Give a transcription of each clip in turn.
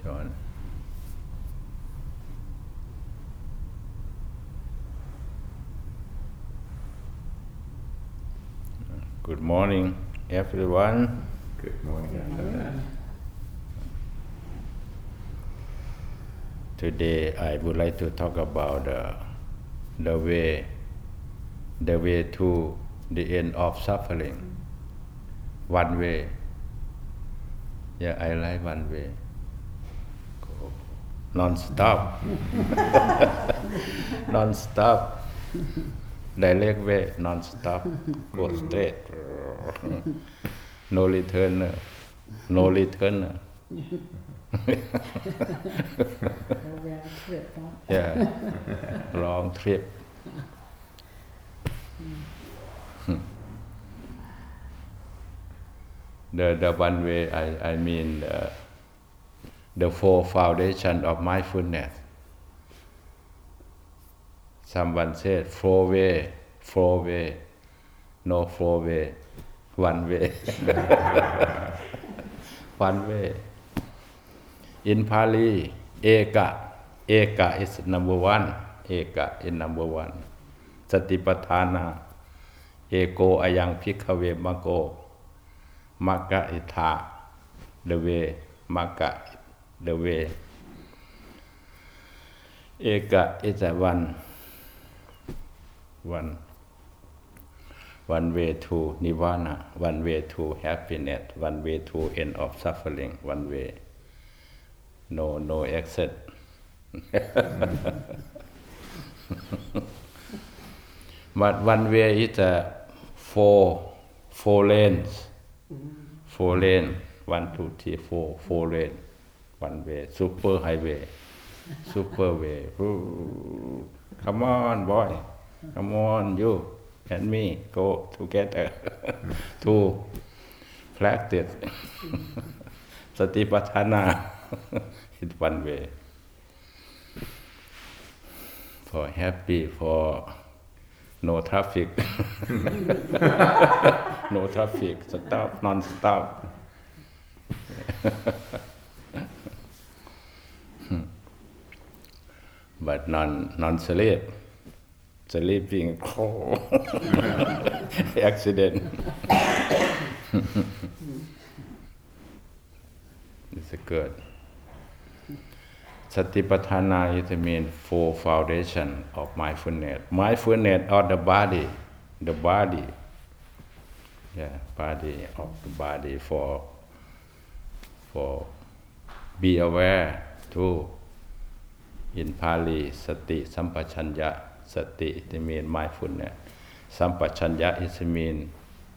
on. Good morning, everyone. Good morning. Today I would like to talk about the way to the end of suffering. One way. Yeah, I like one way. Go non-stop. Non-stop. Direct way, non-stop. Go straight. No return. No return. Yeah, long trip. The one way I mean the four foundation of mindfulness. Someone said four way, no four way, one way. One way. In Pali, eka is number one. Eka is number one. Satipatthana, eko ayang bhikkhave maggo. Magga ita, the way. Magga, the way. Eka is a one way to nirvana, one way to happiness, one way to end of suffering, one way. No exit. But one way is four lanes. 4 lane, 1, 2, 3, 4, 4 lane, one way, super highway, super way. Ooh, come on, boy, come on, you and me, go together to practice Satipatthana. It's one way. For happy, for no traffic. No traffic, stop, non-stop. But non-sleep. Sleeping, accident. It's good. Satipatthana is the main four foundation of mindfulness. Mindfulness of the body. Yeah, body of the body for be aware too. In Pali, sati sampachanya. Sati it mean mindfulness. Sampachanya is mean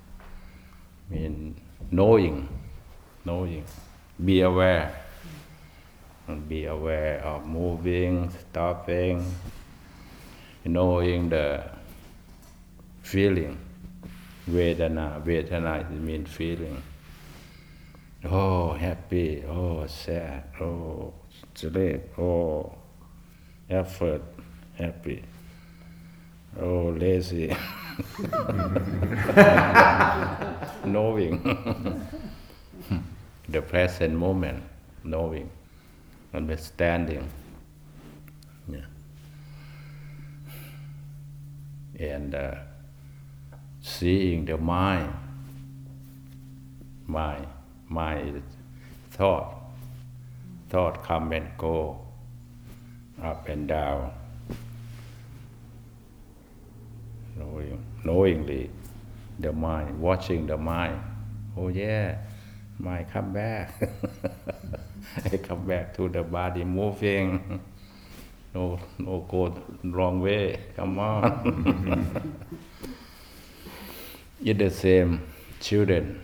knowing. Be aware. And be aware of moving, stopping, knowing the feeling. Vedana it means feeling. Oh, happy, oh, sad, oh, sleep, oh, effort, happy, oh, lazy. Knowing the present moment, knowing, understanding. Yeah. And seeing the mind is thought come and go, up and down, knowingly the mind, watching the mind. Oh yeah, mind come back. I come back to the body moving. No go wrong way, come on. It's the same. Children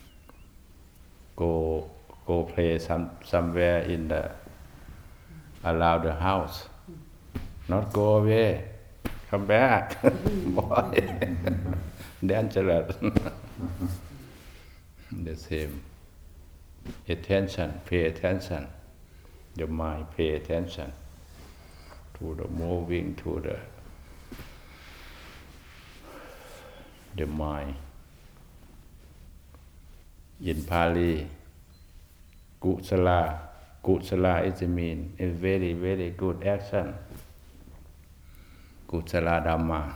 go play somewhere in the around the house. Not go away. Come back. Boy. Dangerous. The same. Attention, pay attention. The mind pay attention to the moving, to the mind. In Pali, kusala Kusala is mean a very, very good action. Kusala Dhamma.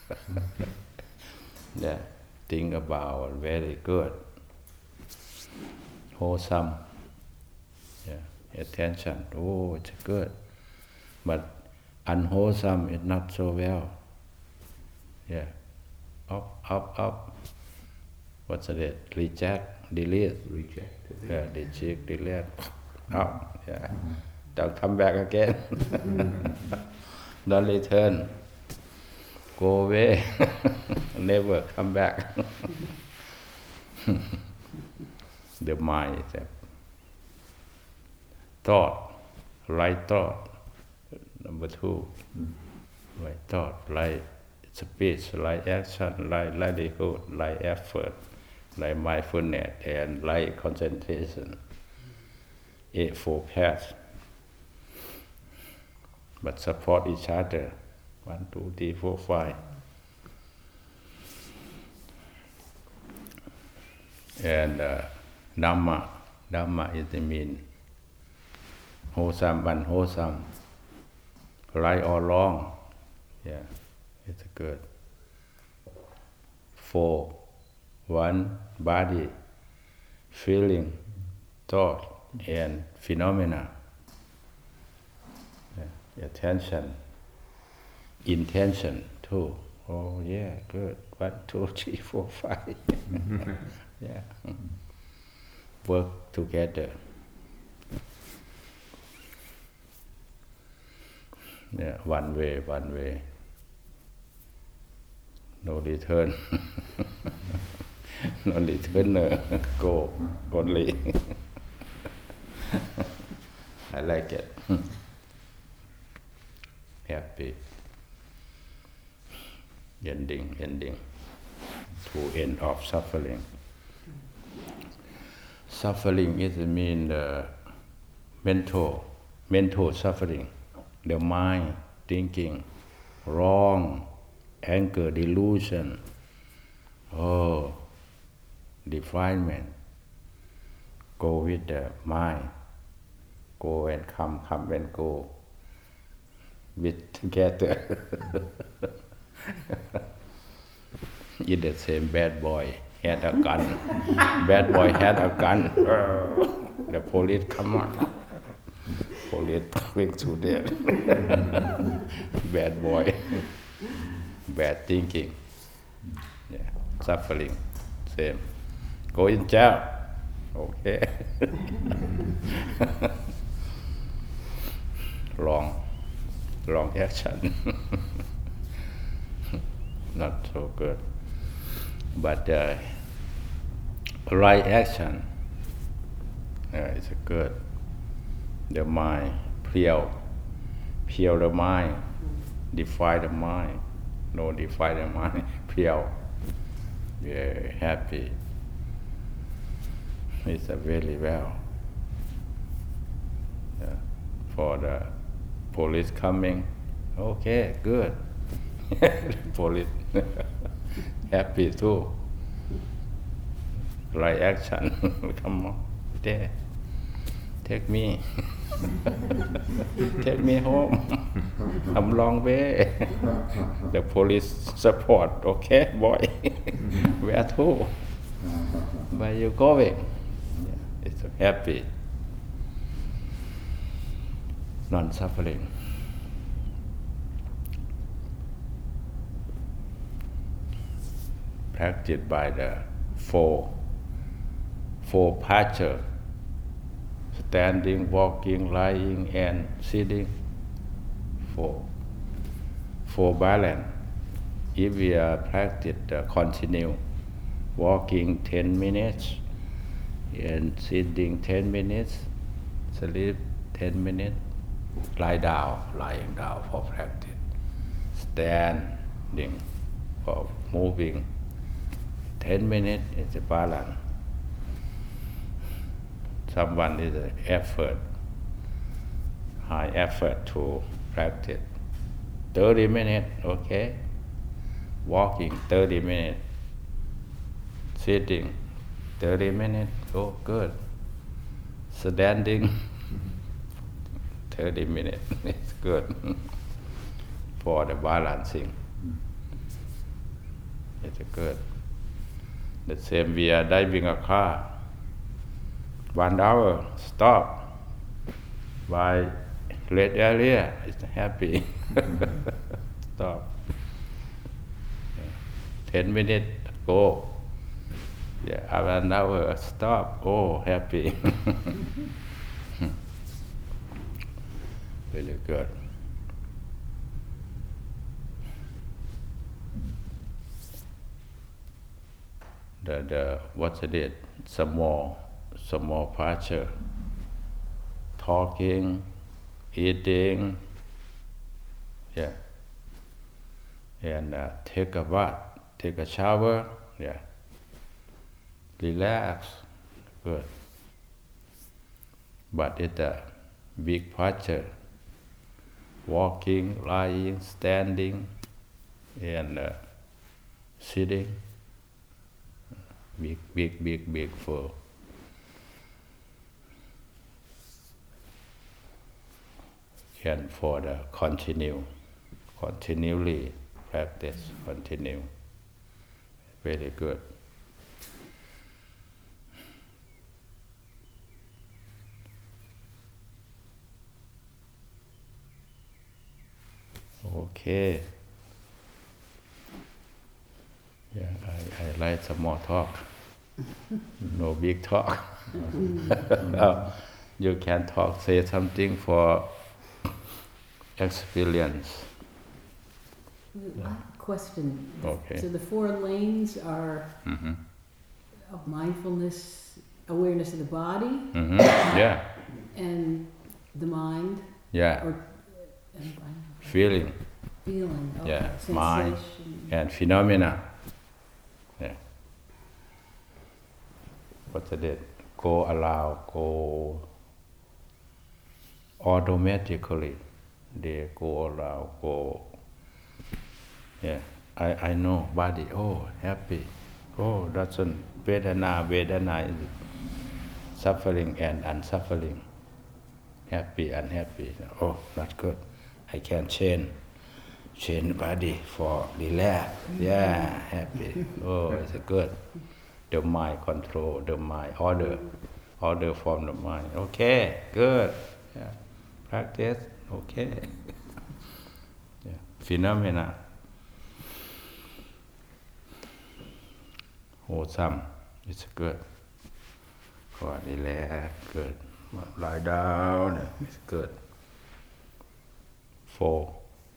Yeah, think about very good. Wholesome. Yeah, attention. Oh, it's good. But unwholesome is not so well. Yeah. Up. What's it? Reject, delete. Reject. Yeah, delete. Up. Yeah. Don't come back again. Don't return. Go away. Never come back. The mind is a thought, right thought. Number 2, right thought, right speech, right action, right livelihood, right effort, right mindfulness, and right concentration. 8 paths. But support each other. 1, 2, 3, 4, 5. And Dhamma is the mean wholesome, unwholesome, right or wrong. Yeah, it's good. 4, 1, body, feeling, thought, and phenomena. Yeah, attention, intention, 2. Oh yeah, good. 1, 2, 3, 4, 5. Yeah. Work together. Yeah, one way. No return. No return. Go only. I like it. Happy. Ending. To end of suffering. Suffering is mean mental suffering. The mind thinking wrong, anger, delusion, defilement. Go with the mind. Go and come and go. With together. In the same bad boy had a gun. Bad boy had a gun. The police come on. Police quick to death. Bad boy. Bad thinking. Yeah. Suffering. Same. Go in jail. Okay. Wrong action. Not so good. But right action is good. The mind, pure the mind, defy the mind. No, defy the mind, pure. Yeah, happy. It's very well. Yeah. For the police coming, okay, good. Police happy too. Right action. Come on, there. Take me. Take me home. I'm long way. The police support. Okay, boy. Where to? Where you going? Yeah, it's happy. Non-suffering. Practiced by the four posture: standing, walking, lying, and sitting. Four balance. If we practice continue, walking 10 minutes, and sitting 10 minutes, sleep 10 minutes, lying down for practice, standing for moving 10 minutes is a balance. Someone is an effort, high effort to practice. 30 minutes, okay. Walking 30 minutes. Sitting 30 minutes, oh good. Standing 30 minutes. It's good for the balancing. It's good. The same we are driving a car. 1 hour, stop. By red area, it's happy. Stop. 10 minutes, go. Yeah, after an hour, stop. Oh, happy. Very good. What's it? Small posture. Talking, eating, yeah. And take a bath, take a shower, yeah. Relax, good. But it's a big posture. Walking, lying, standing, and sitting. Big full. And for the continually practice, continue. Very good. Okay. Yeah, I like some more talk. No big talk. You can talk, say something for experience. Question. Okay. So the 4 lanes are of mindfulness, awareness of the body, Yeah. and the mind, Yeah. or Feeling. feeling, Yeah. sensation. Mind and phenomena. Yeah. What's it? Go automatically. They go around, go. Yeah. I know body. Oh, happy. Oh, doesn't Vedana is suffering and unsuffering. Happy, unhappy. Oh, that's good. I can change body for relax. Yeah, happy. Oh, it's good. The mind control, the mind order from the mind. Okay, good. Yeah, practice. Okay. Yeah, phenomena. Wholesome. It's good. For relax, good. Lie down. It's good. Four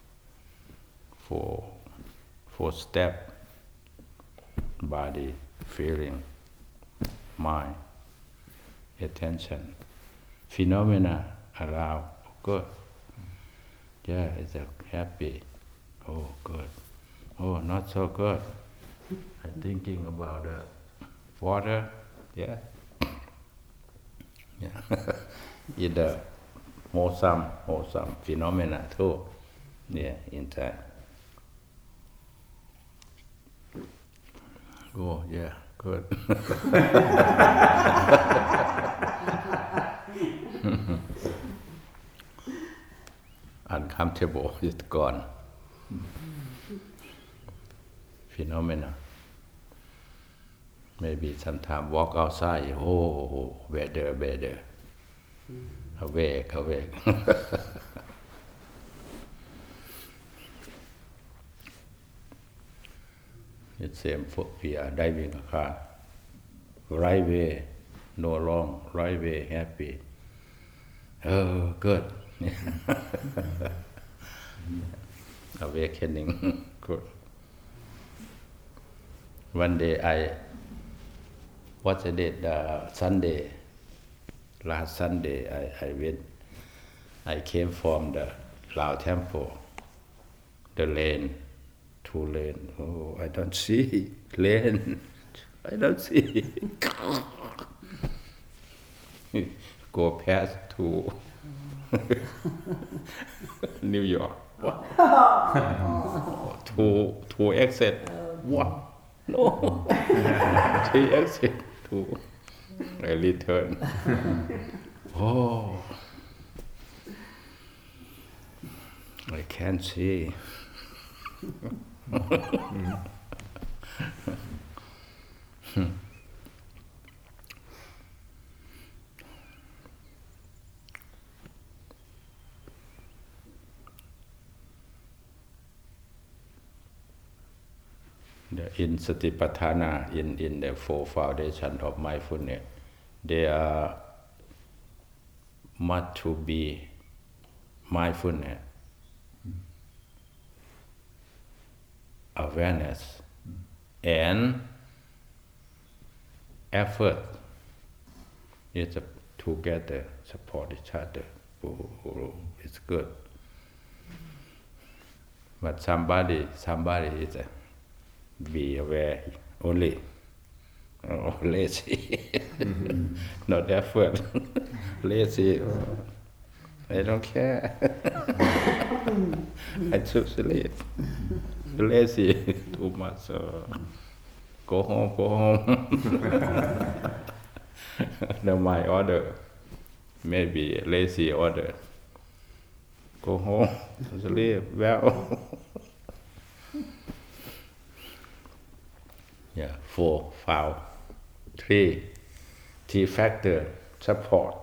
step. Body, feeling, mind, attention. Phenomena around. Good. Yeah, it's happy. Oh, good. Oh, not so good. I'm thinking about the water. Yeah. Yeah. Either wholesome phenomena too. Yeah, inside. Oh, yeah, good. Uncomfortable is gone. Phenomena. Maybe sometimes walk outside. Oh, weather. Awake. It's same for we are driving a car. Right way, no wrong. Right way, happy. Oh, good. Awakening. Good. One day what's the date? Sunday. Last Sunday I went. I came from the Lao Temple. The lane. 2 lane. Oh, I don't see lane. I don't see. Go past to New York. Two exit. What? No. 3 exit. 2. I return. Oh. I can't see. In Satipatthana, in the four foundations of mindfulness, they are must to be mindfulness, awareness, and effort. It's together support each other. It's good. But somebody is be aware only, lazy, not effort, lazy. I don't care. I choose sleep. Lazy too much. Go home. No, my order. Maybe lazy order. Go home, sleep well. Yeah, 4, 5, 3 factor support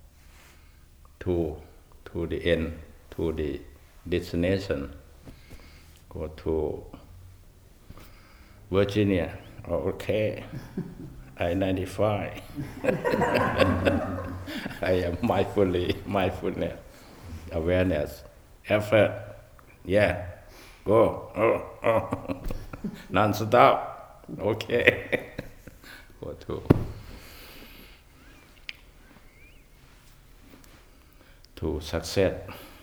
to the end, to the destination. Go to Virginia. Okay, I-95. I am mindfulness, awareness, effort. Yeah, go. Non-stop. Okay. Go to success.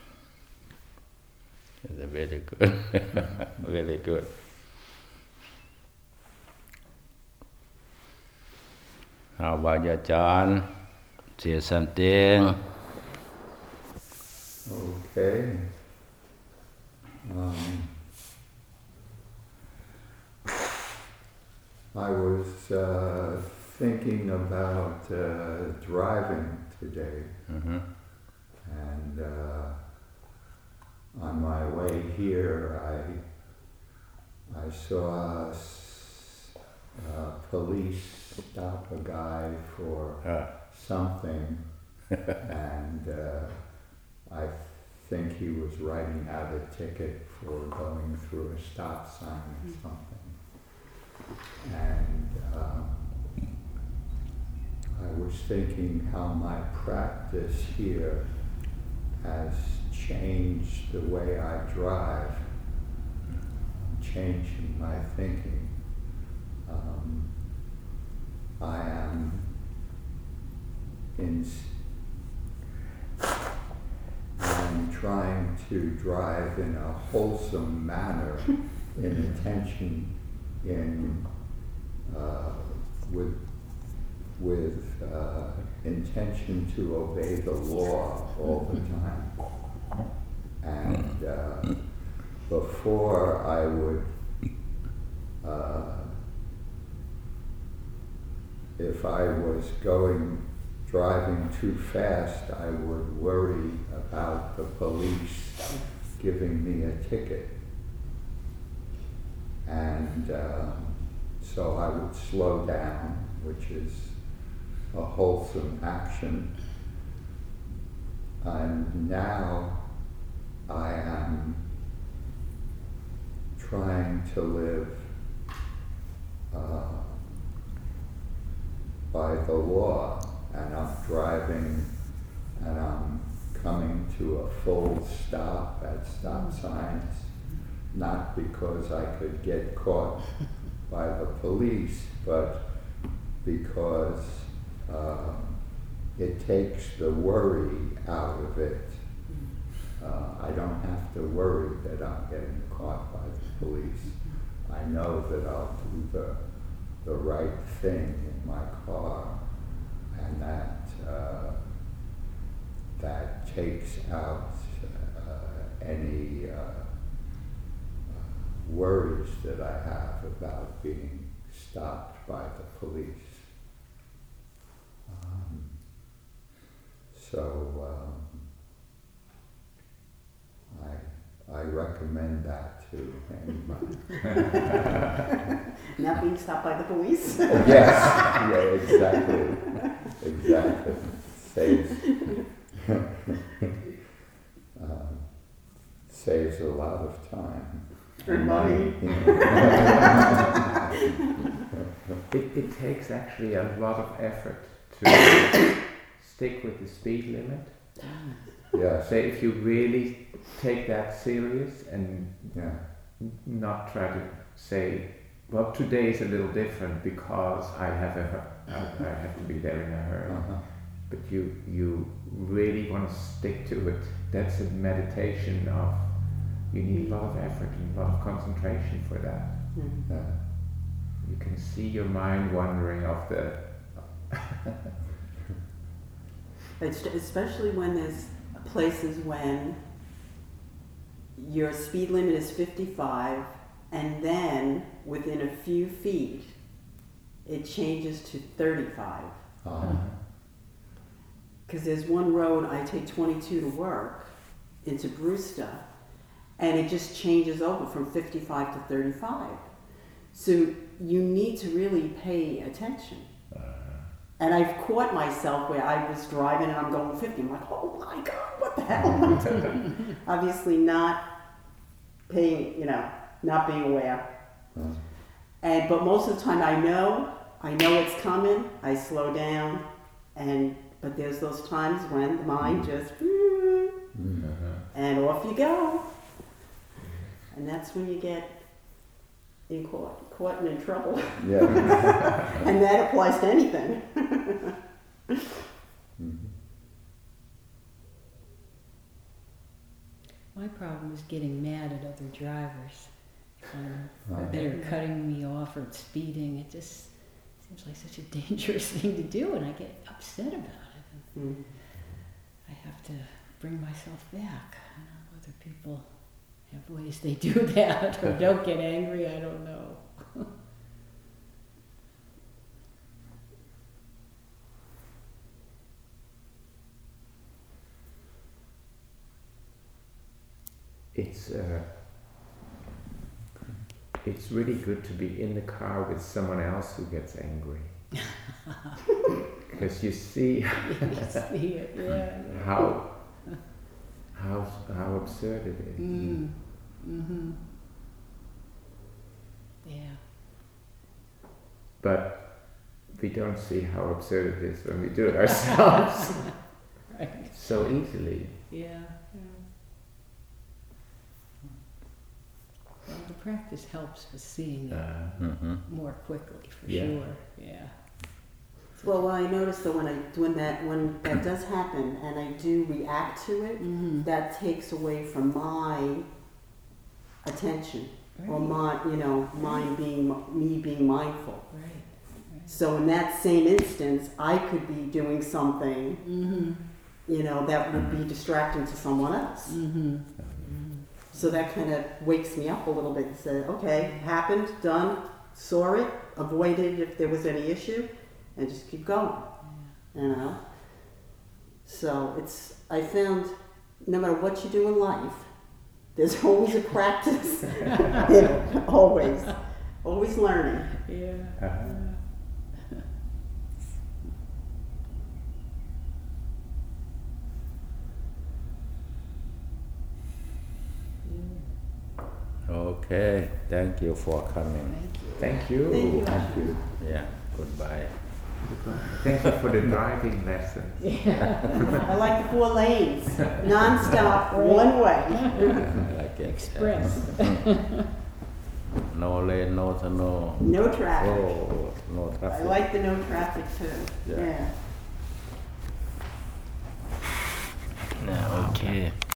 It's very good. Very good. How about you, John? Say something. Okay. I was thinking about driving today, and on my way here, I saw police stop a guy for something, and I think he was writing out a ticket for going through a stop sign or something. And I was thinking how my practice here has changed the way I drive, changing my thinking. I am I'm trying to drive in a wholesome manner, in attention, with intention to obey the law all the time. And before I would, if I was driving too fast, I would worry about the police giving me a ticket. And so I would slow down, which is a wholesome action. And now I am trying to live by the law, and I'm driving and I'm coming to a full stop at stop signs, not because I could get caught by the police, but because it takes the worry out of it. I don't have to worry that I'm getting caught by the police. I know that I'll do the right thing in my car, and that takes out any worries that I have about being stopped by the police. I recommend that to anybody. Not being stopped by the police. Yes, yeah, exactly, exactly. Saves, saves a lot of time. And money. It takes actually a lot of effort to stick with the speed limit. Yes, So if you really take that serious and yeah, not try to say, well, today is a little different because I have to be there in a hurry. uh-huh. But you really want to stick to it. That's a meditation of, you need a lot of effort and a lot of concentration for that. Mm. Yeah. You can see your mind wandering off the. Especially when there's places when your speed limit is 55 and then within a few feet it changes to 35. Uh-huh. Because there's one road I take 22 to work into Brewster, and it just changes over from 55 to 35. So you need to really pay attention. And I've caught myself where I was driving and I'm going 50. I'm like, oh my God, what the hell am I doing? Obviously not paying, not being aware. Uh-huh. But most of the time I know it's coming, I slow down, but there's those times when the mind just, and off you go. And that's when you get caught and in trouble. Yeah. And that applies to anything. Mhm. My problem is getting mad at other drivers. Right. That are cutting me off or speeding. It just seems like such a dangerous thing to do, and I get upset about it. Mm. I have to bring myself back. I don't know whether people have ways they do that or don't get angry. I don't know. It's really good to be in the car with someone else who gets angry. Because you see Yeah. how absurd it is. Mm-hmm. Yeah. But we don't see how absurd it is when we do it ourselves Right. so easily. Yeah. Well, the practice helps with seeing it Mm-hmm. more quickly, for Yeah. sure. Yeah. Well, what I noticed though when that does happen and I do react to it, Mm-hmm. that takes away from my attention or mine being me being mindful. Right. So in that same instance, I could be doing something, Mm-hmm. that would be distracting to someone else. Mm-hmm. So that kind of wakes me up a little bit and said, okay, happened, done, saw it, avoided if there was any issue, and just keep going, So I found no matter what you do in life, there's always a practice. Always learning. Yeah. Okay, thank you for coming. Thank you. Thank you. Thank you. Thank you. Yeah, goodbye. Thank you for the driving lesson. I like the 4 lanes, non-stop, one way. I like it. Express. No lane, no tunnel. No traffic. Oh, no I traffic. like the no traffic too. Yeah. Yeah. Yeah, okay.